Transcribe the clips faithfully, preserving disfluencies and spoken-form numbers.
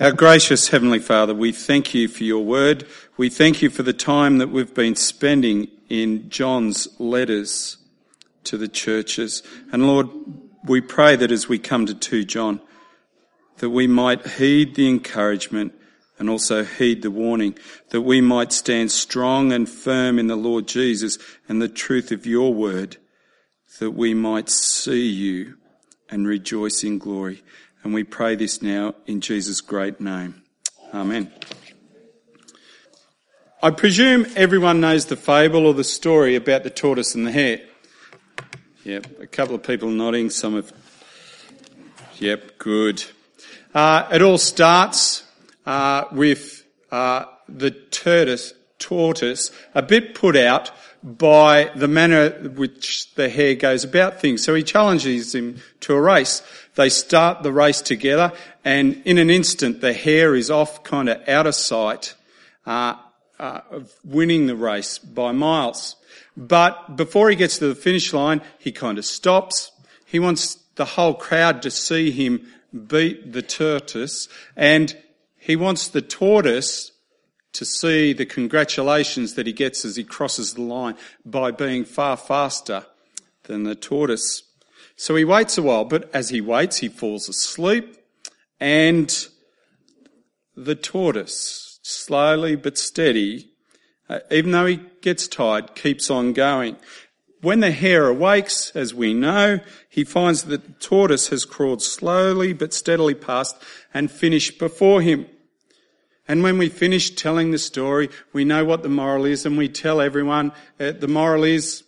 Our gracious Heavenly Father, we thank you for your word. We thank you for the time that we've been spending in John's letters to the churches. And Lord, we pray that as we come to two John, that we might heed the encouragement and also heed the warning, that we might stand strong and firm in the Lord Jesus and the truth of your word, that we might see you and rejoice in glory. And we pray this now in Jesus' great name. Amen. I presume everyone knows the fable or the story about the tortoise and the hare. Yep, a couple of people nodding, some of... Yep, good. Uh, it all starts uh, with uh, the tortoise, tortoise a bit put out by the manner which the hare goes about things. So he challenges him to a race. They start the race together, and in an instant the hare is off, kind of out of sight, uh, uh, of winning the race by miles. But before he gets to the finish line, he kind of stops. He wants the whole crowd to see him beat the tortoise, and he wants the tortoise to see the congratulations that he gets as he crosses the line by being far faster than the tortoise. So he waits a while, but as he waits, he falls asleep, and the tortoise, slowly but steady, uh, even though he gets tired, keeps on going. When the hare awakes, as we know, he finds that the tortoise has crawled slowly but steadily past and finished before him. And when we finish telling the story, we know what the moral is, and we tell everyone uh, the moral is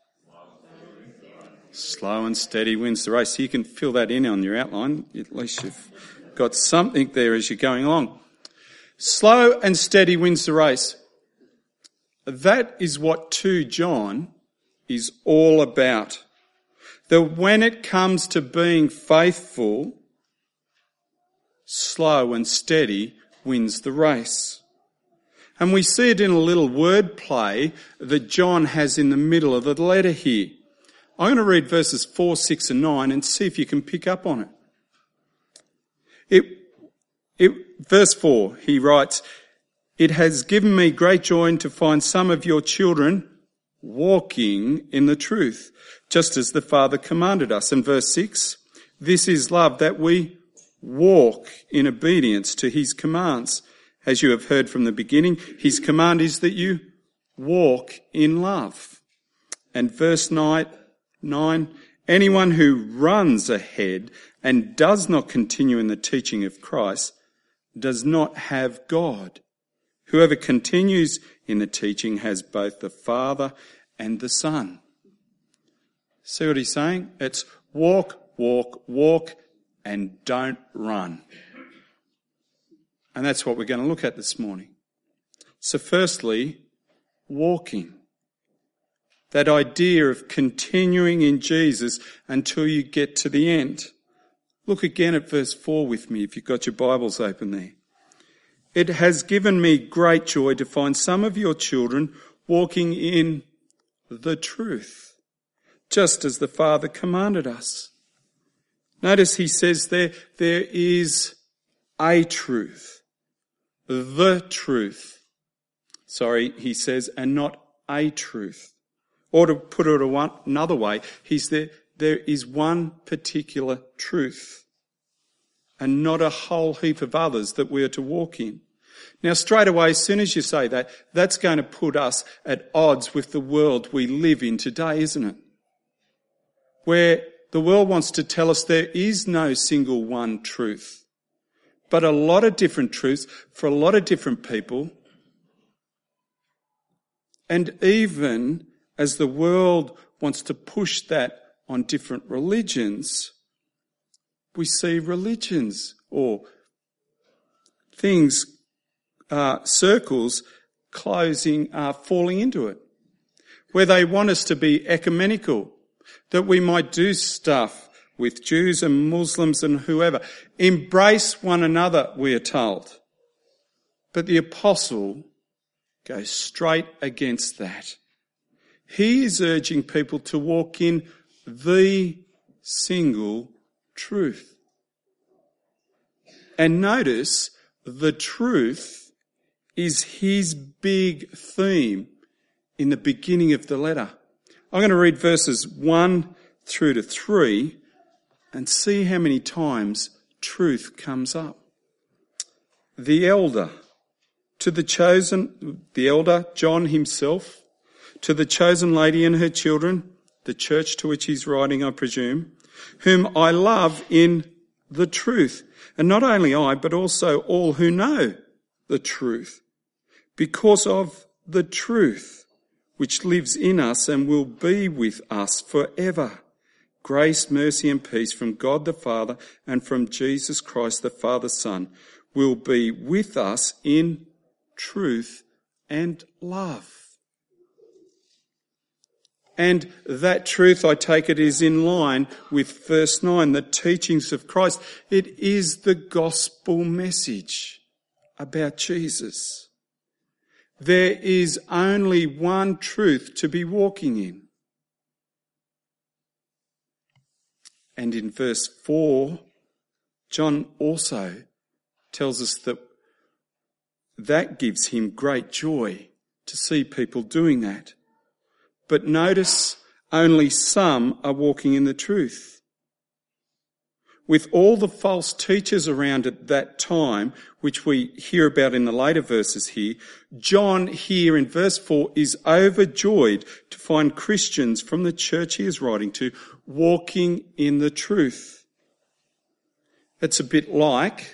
slow and steady wins the race. So you can fill that in on your outline. At least you've got something there as you're going along. Slow and steady wins the race. That is what two John is all about. That when it comes to being faithful, slow and steady wins the race. And we see it in a little word play that John has in the middle of the letter here. I'm going to read verses four, six and nine and see if you can pick up on it. It, it verse four, he writes, "It has given me great joy to find some of your children walking in the truth, just as the Father commanded us." And verse six, "This is love, that we walk in obedience to his commands. As you have heard from the beginning, his command is that you walk in love." And verse nine, "Anyone who runs ahead and does not continue in the teaching of Christ does not have God. Whoever continues in the teaching has both the Father and the Son." See what he's saying? It's walk, walk, walk, and don't run. And that's what we're going to look at this morning. So firstly, walking. That idea of continuing in Jesus until you get to the end. Look again at verse four with me if you've got your Bibles open there. "It has given me great joy to find some of your children walking in the truth, just as the Father commanded us." Notice he says there, there is a truth, the truth. Sorry, he says, and not a truth. Or to put it another way, he's there, there is one particular truth and not a whole heap of others that we are to walk in. Now, straight away, as soon as you say that, that's going to put us at odds with the world we live in today, isn't it? Where the world wants to tell us there is no single one truth, but a lot of different truths for a lot of different people. And even as the world wants to push that on different religions, we see religions or things, uh, circles closing, uh, falling into it, where they want us to be ecumenical, that we might do stuff with Jews and Muslims and whoever. Embrace one another, we are told. But the apostle goes straight against that. He is urging people to walk in the single truth. And notice the truth is his big theme in the beginning of the letter. I'm going to read verses one through to three and see how many times truth comes up. The elder, to the chosen, the elder, John himself, to the chosen lady and her children, the church to which he's writing, I presume, whom I love in the truth. And not only I, but also all who know the truth, because of the truth which lives in us and will be with us forever. Grace, mercy and peace from God the Father and from Jesus Christ the Father's Son will be with us in truth and love. And that truth, I take it, is in line with verse nine, the teachings of Christ. It is the gospel message about Jesus. There is only one truth to be walking in. And in verse four, John also tells us that that gives him great joy to see people doing that. But notice only some are walking in the truth. With all the false teachers around at that time, which we hear about in the later verses here, John here in verse four is overjoyed to find Christians from the church he is writing to walking in the truth. It's a bit like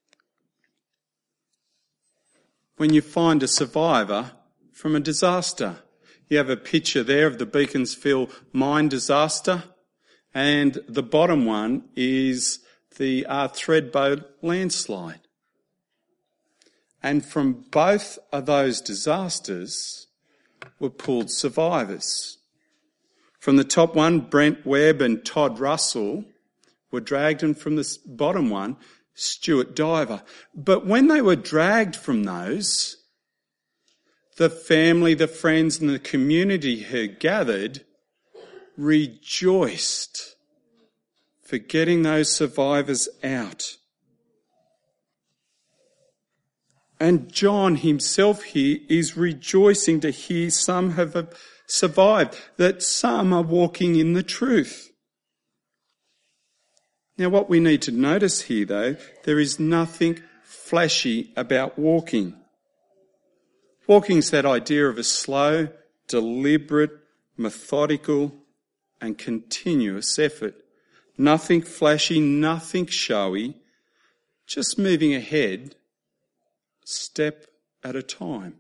when you find a survivor from a disaster. You have a picture there of the Beaconsfield mine disaster, and the bottom one is the uh, Thredbo landslide. And from both of those disasters were pulled survivors. From the top one, Brent Webb and Todd Russell were dragged, and from the bottom one, Stuart Diver. But when they were dragged from those, the family, the friends and the community who gathered rejoiced for getting those survivors out. And John himself here is rejoicing to hear some have survived, that some are walking in the truth. Now what we need to notice here though, there is nothing flashy about walking. Walking's that idea of a slow, deliberate, methodical and continuous effort. Nothing flashy, nothing showy, just moving ahead, step at a time.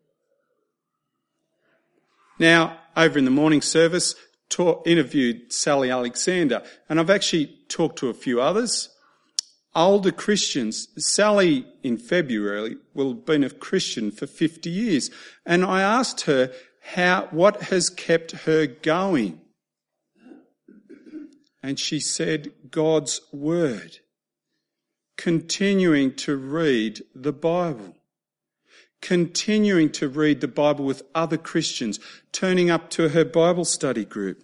Now, over in the morning service, talk, interviewed Sally Alexander, and I've actually talked to a few others. Older Christians. Sally in February will have been a Christian for fifty years. And I asked her how, what has kept her going? And she said, God's word. Continuing to read the Bible. Continuing to read the Bible with other Christians. Turning up to her Bible study group.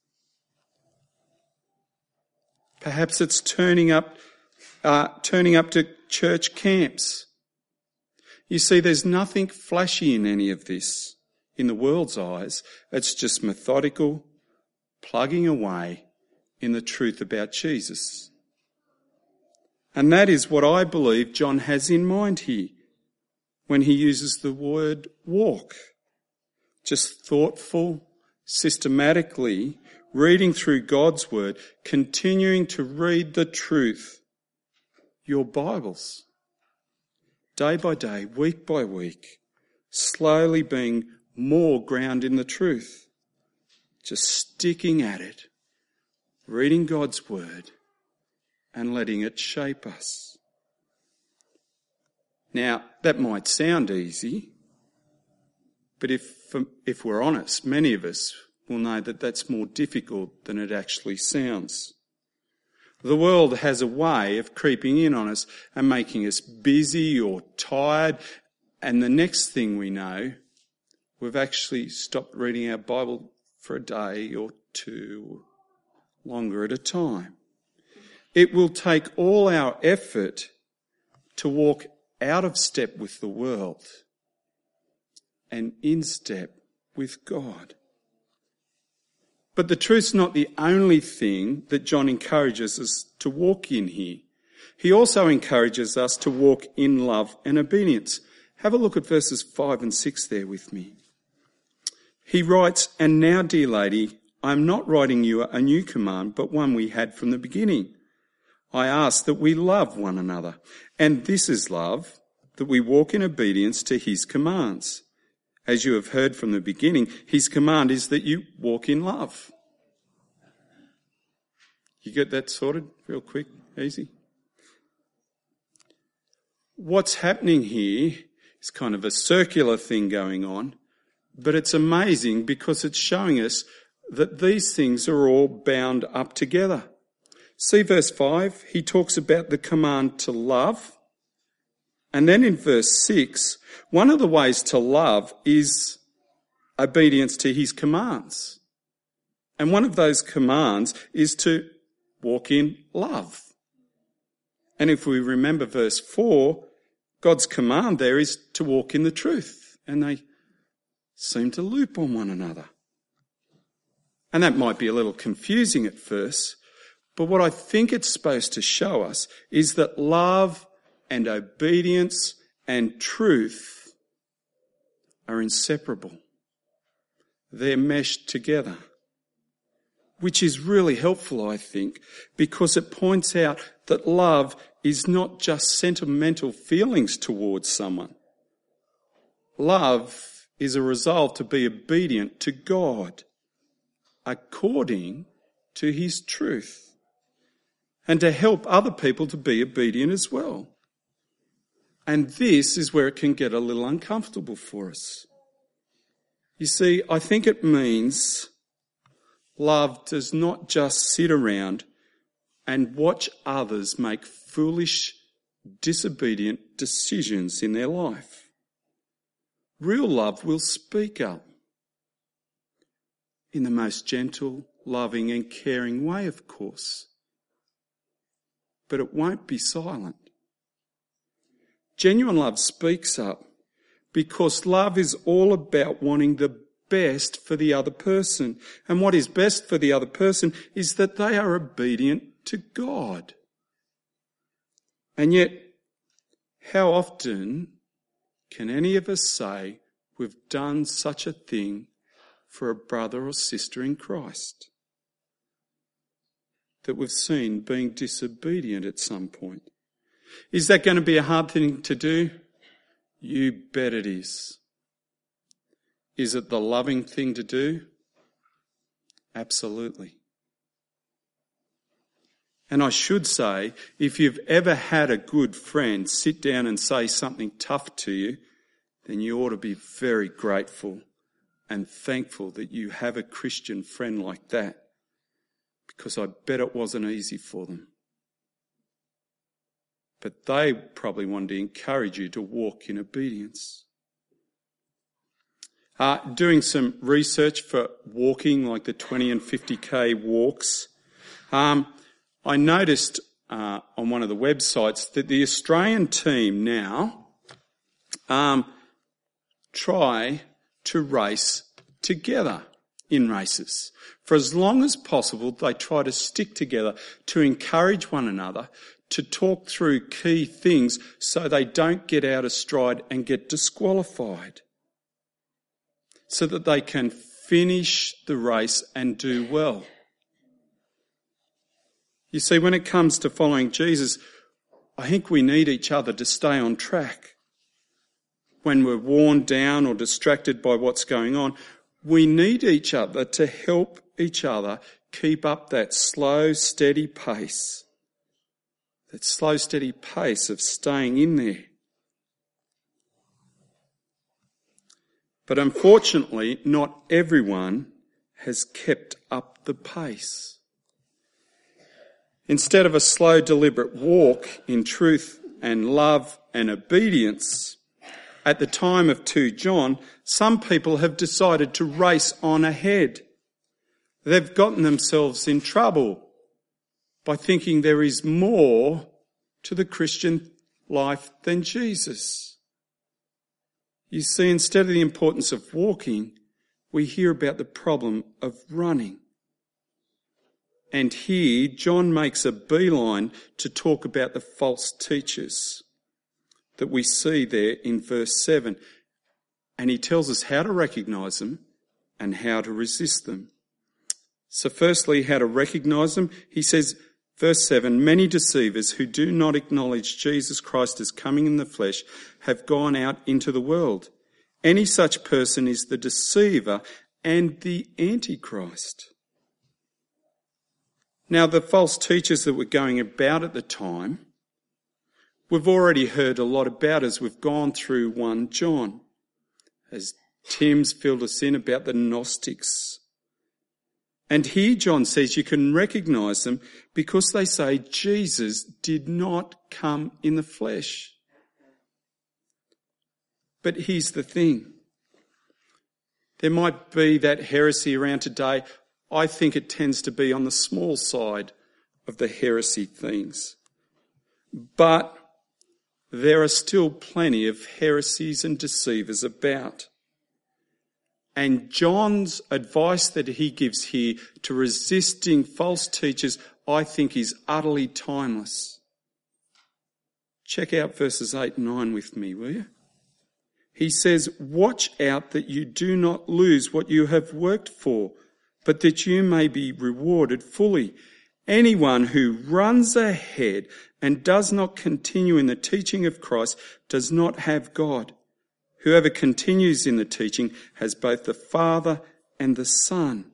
Perhaps it's turning up Uh, turning up to church camps. You see, there's nothing flashy in any of this in the world's eyes. It's just methodical, plugging away in the truth about Jesus. And that is what I believe John has in mind here when he uses the word walk. Just thoughtful, systematically reading through God's word, continuing to read the truth. Your Bibles, day by day, week by week, slowly being more ground in the truth, just sticking at it, reading God's word and letting it shape us. Now, that might sound easy, but if, if we're honest, many of us will know that that's more difficult than it actually sounds. The world has a way of creeping in on us and making us busy or tired, and the next thing we know, we've actually stopped reading our Bible for a day or two, longer at a time. It will take all our effort to walk out of step with the world and in step with God. But the truth's not the only thing that John encourages us to walk in here. He also encourages us to walk in love and obedience. Have a look at verses five and six there with me. He writes, "And now, dear lady, I am not writing you a new command, but one we had from the beginning. I ask that we love one another. And this is love, that we walk in obedience to his commands. As you have heard from the beginning, his command is that you walk in love." You get that sorted real quick, easy? What's happening here is kind of a circular thing going on, but it's amazing because it's showing us that these things are all bound up together. See verse five, he talks about the command to love. And then in verse six, one of the ways to love is obedience to his commands. And one of those commands is to walk in love. And if we remember verse four, God's command there is to walk in the truth. And they seem to loop on one another. And that might be a little confusing at first, but what I think it's supposed to show us is that love and obedience and truth are inseparable. They're meshed together, which is really helpful, I think, because it points out that love is not just sentimental feelings towards someone. Love is a resolve to be obedient to God according to his truth and to help other people to be obedient as well. And this is where it can get a little uncomfortable for us. You see, I think it means love does not just sit around and watch others make foolish, disobedient decisions in their life. Real love will speak up in the most gentle, loving and caring way, of course. But it won't be silent. Genuine love speaks up because love is all about wanting the best for the other person. And what is best for the other person is that they are obedient to God. And yet, how often can any of us say we've done such a thing for a brother or sister in Christ? That we've seen being disobedient at some point. Is that going to be a hard thing to do? You bet it is. Is it the loving thing to do? Absolutely. And I should say, if you've ever had a good friend sit down and say something tough to you, then you ought to be very grateful and thankful that you have a Christian friend like that, because I bet it wasn't easy for them. But they probably wanted to encourage you to walk in obedience. Uh, doing some research for walking, like the twenty and fifty K walks, um, I noticed uh, on one of the websites that the Australian team now um, try to race together in races. For as long as possible, they try to stick together to encourage one another, to talk through key things so they don't get out of stride and get disqualified, so that they can finish the race and do well. You see, when it comes to following Jesus, I think we need each other to stay on track. When we're worn down or distracted by what's going on, we need each other to help each other keep up that slow, steady pace. That slow, steady pace of staying in there. But unfortunately, not everyone has kept up the pace. Instead of a slow, deliberate walk in truth and love and obedience, at the time of Second John, some people have decided to race on ahead. They've gotten themselves in trouble by thinking there is more to the Christian life than Jesus. You see, instead of the importance of walking, we hear about the problem of running. And here, John makes a beeline to talk about the false teachers that we see there in verse seven. And he tells us how to recognise them and how to resist them. So firstly, how to recognise them. He says, verse seven, many deceivers who do not acknowledge Jesus Christ as coming in the flesh have gone out into the world. Any such person is the deceiver and the Antichrist. Now, the false teachers that were going about at the time, we've already heard a lot about as we've gone through First John, as Tim's filled us in about the Gnostics. And here John says you can recognise them because they say Jesus did not come in the flesh. But here's the thing. There might be that heresy around today. I think it tends to be on the small side of the heresy things. But there are still plenty of heresies and deceivers about. And John's advice that he gives here to resisting false teachers, I think, is utterly timeless. Check out verses eight and nine with me, will you? He says, watch out that you do not lose what you have worked for, but that you may be rewarded fully. Anyone who runs ahead and does not continue in the teaching of Christ does not have God. Whoever continues in the teaching has both the Father and the Son.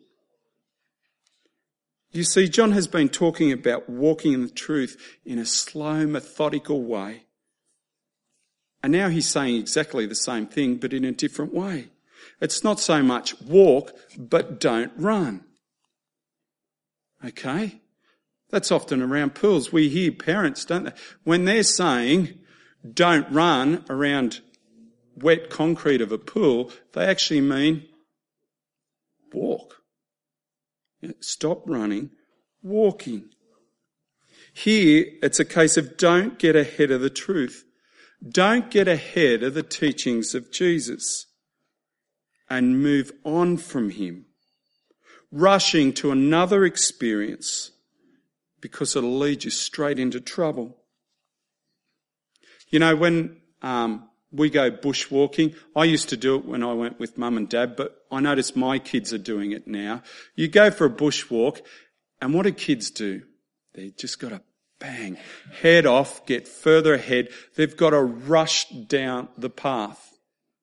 You see, John has been talking about walking in the truth in a slow, methodical way. And now he's saying exactly the same thing, but in a different way. It's not so much walk, but don't run. Okay? That's often around pools. We hear parents, don't they? When they're saying, don't run around wet concrete of a pool, they actually mean walk. Stop running, walking. Here, it's a case of don't get ahead of the truth. Don't get ahead of the teachings of Jesus and move on from him, rushing to another experience because it'll lead you straight into trouble. You know, when um, we go bushwalking, I used to do it when I went with mum and dad, but I notice my kids are doing it now. You go for a bushwalk, and what do kids do? They just got to bang, head off, get further ahead. They've got to rush down the path.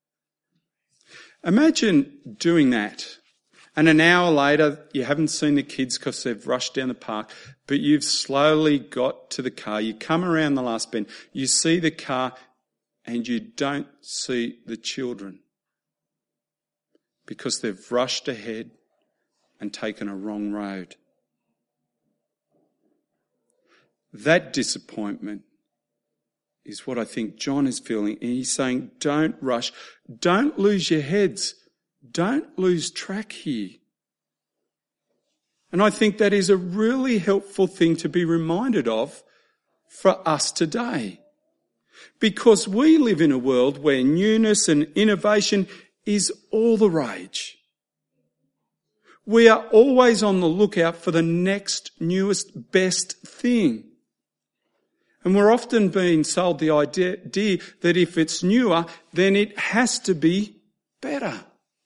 Imagine doing that. And an hour later, you haven't seen the kids because they've rushed down the park, but you've slowly got to the car. You come around the last bend, you see the car, and you don't see the children because they've rushed ahead and taken a wrong road. That disappointment is what I think John is feeling. And he's saying, don't rush. Don't lose your heads. Don't lose track here. And I think that is a really helpful thing to be reminded of for us today. Because we live in a world where newness and innovation is all the rage. We are always on the lookout for the next, newest, best thing. And we're often being sold the idea that if it's newer, then it has to be better.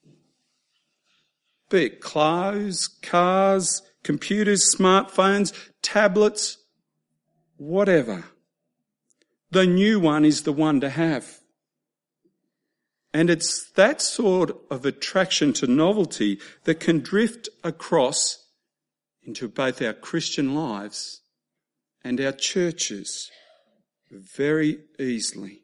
Be it clothes, cars, computers, smartphones, tablets, whatever. The new one is the one to have. And it's that sort of attraction to novelty that can drift across into both our Christian lives and our churches very easily.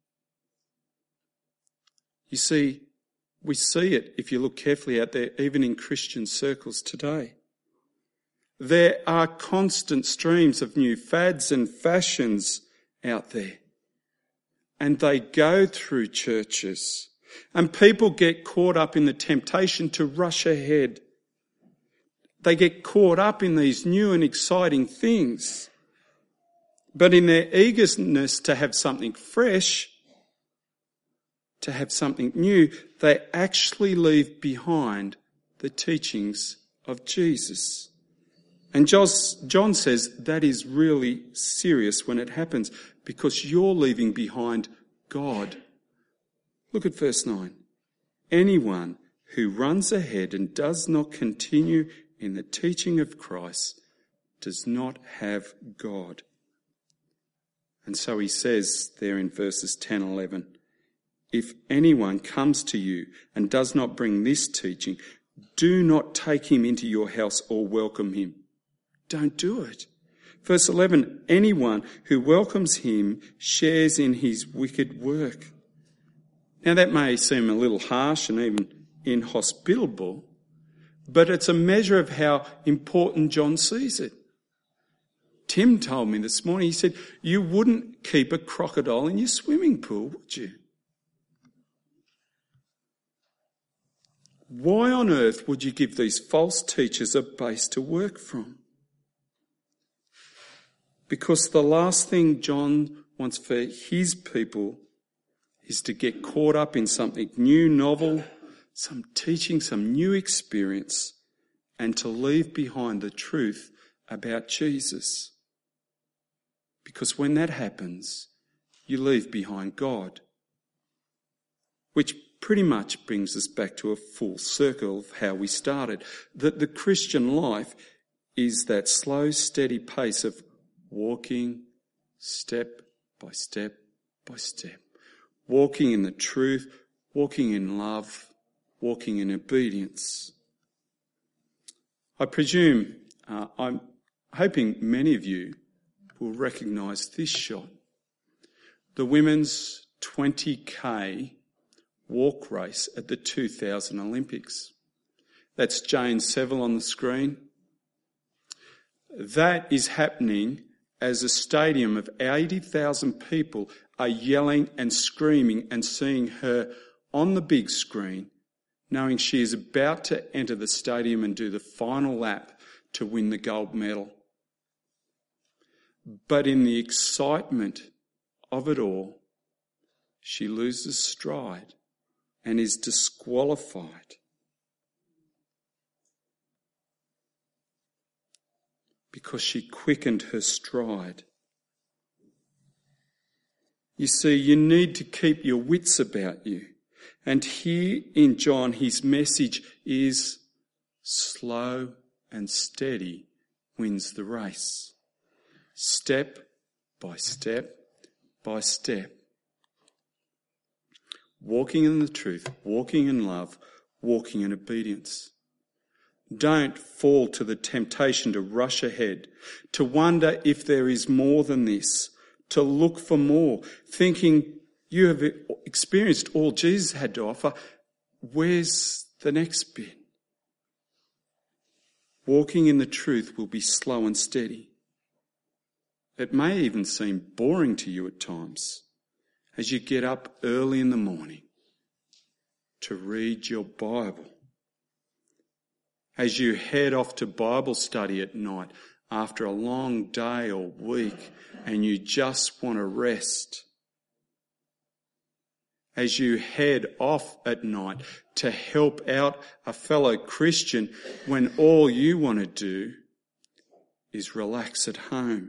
You see, we see it if you look carefully out there, even in Christian circles today. There are constant streams of new fads and fashions out there. And they go through churches. And people get caught up in the temptation to rush ahead. They get caught up in these new and exciting things. But in their eagerness to have something fresh, to have something new, they actually leave behind the teachings of Jesus. And John says that is really serious when it happens, because you're leaving behind God. Look at verse nine. Anyone who runs ahead and does not continue in the teaching of Christ does not have God. And so he says there in verses ten and eleven, if anyone comes to you and does not bring this teaching, do not take him into your house or welcome him. Don't do it. Verse eleven, anyone who welcomes him shares in his wicked work. Now that may seem a little harsh and even inhospitable, but it's a measure of how important John sees it. Tim told me this morning, he said, you wouldn't keep a crocodile in your swimming pool, would you? Why on earth would you give these false teachers a base to work from? Because the last thing John wants for his people is to get caught up in something new, novel, some teaching, some new experience, and to leave behind the truth about Jesus. Because when that happens, you leave behind God. Which pretty much brings us back to a full circle of how we started. That the Christian life is that slow, steady pace of walking step by step by step. Walking in the truth, walking in love, walking in obedience. I presume, uh, I'm hoping many of you will recognise this shot. The women's twenty K walk race at the two thousand Olympics. That's Jane Seville on the screen. That is happening as a stadium of eighty thousand people are yelling and screaming and seeing her on the big screen, knowing she is about to enter the stadium and do the final lap to win the gold medal. But in the excitement of it all, she loses stride and is disqualified. Because she quickened her stride. You see, you need to keep your wits about you. And here in John, his message is slow and steady wins the race. Step by step by step. Walking in the truth, walking in love, walking in obedience. Don't fall to the temptation to rush ahead, to wonder if there is more than this, to look for more, thinking you have experienced all Jesus had to offer. Where's the next bit? Walking in the truth will be slow and steady. It may even seem boring to you at times as you get up early in the morning to read your Bible. As you head off to Bible study at night after a long day or week and you just want to rest. As you head off at night to help out a fellow Christian when all you want to do is relax at home.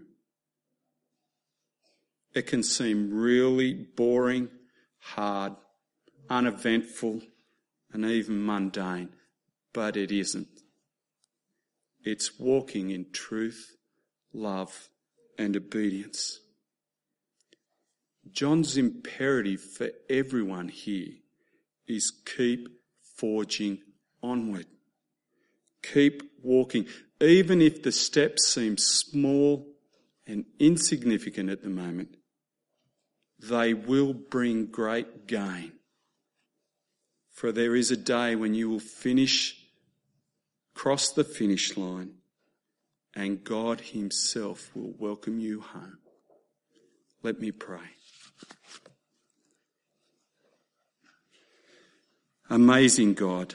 It can seem really boring, hard, uneventful, and even mundane, but it isn't. It's walking in truth, love, and obedience. John's imperative for everyone here is keep forging onward. Keep walking, even if the steps seem small and insignificant at the moment. They will bring great gain. For there is a day when you will finish, cross the finish line, and God himself will welcome you home. Let me pray. Amazing God,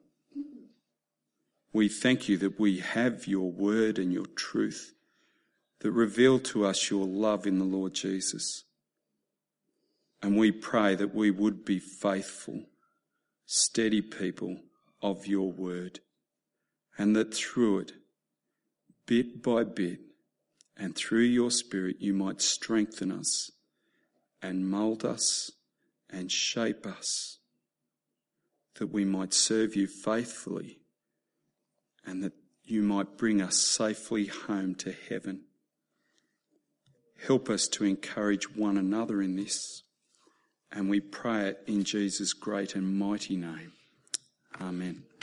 we thank you that we have your word and your truth that reveal to us your love in the Lord Jesus. And we pray that we would be faithful, steady people of your word, and that through it, bit by bit, and through your Spirit, you might strengthen us and mould us and shape us, that we might serve you faithfully and that you might bring us safely home to heaven. Help us to encourage one another in this, and we pray it in Jesus' great and mighty name. Amen.